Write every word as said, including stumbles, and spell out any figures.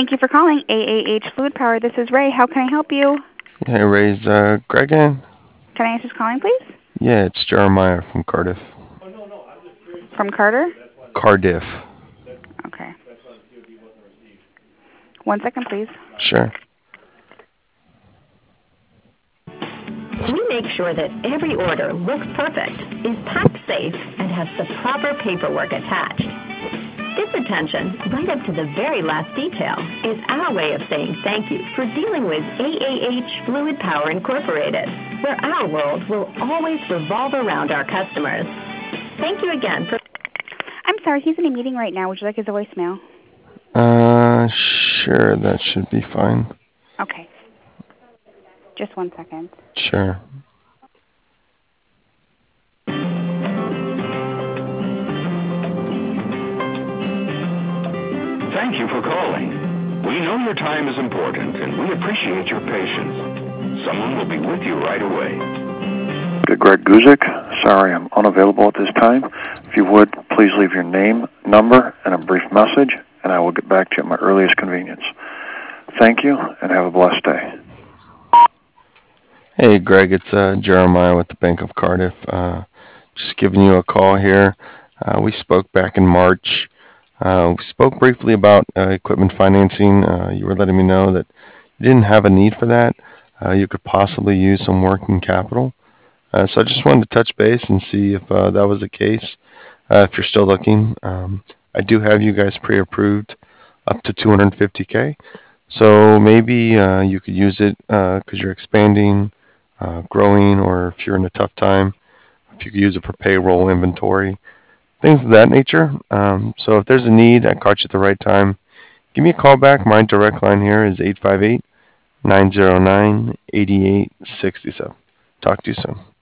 Thank you for calling A A H Fluid Power. This is Ray. How can I help you? Hey, Ray's uh, Greg in? Can I ask who's calling, please? Yeah, it's Jeremiah from Cardiff. From Carter? Cardiff. Okay. One second, please. Sure. We make sure that every order looks perfect, is packed safe, and has the proper paperwork attached. This attention, right up to the very last detail, is our way of saying thank you for dealing with A A H Fluid Power Incorporated, where our world will always revolve around our customers. Thank you again for... I'm sorry, he's in a meeting right now. Would you like his voicemail? Uh, sure, that should be fine. Okay. Just one second. Sure. Thank you for calling. We know your time is important, and we appreciate your patience. Someone will be with you right away. Greg Guzik. Sorry, I'm unavailable at this time. If you would, please leave your name, number, and a brief message, and I will get back to you at my earliest convenience. Thank you, and have a blessed day. Hey, Greg, it's uh, Jeremiah with the Bank of Cardiff. Uh, just giving you a call here. Uh, we spoke back in March. Uh, we spoke briefly about uh, equipment financing. Uh, you were letting me know that you didn't have a need for that. Uh, you could possibly use some working capital. Uh, so I just wanted to touch base and see if uh, that was the case. Uh, if you're still looking, um, I do have you guys pre-approved up to two hundred fifty K. So maybe uh, you could use it because uh, you're expanding, uh, growing, or if you're in a tough time, if you could use it for payroll, inventory, things of that nature. Um, so if there's a need, I caught you at the right time. Give me a call back. My direct line here is eight five eight, nine zero nine, eight eight six seven. Talk to you soon.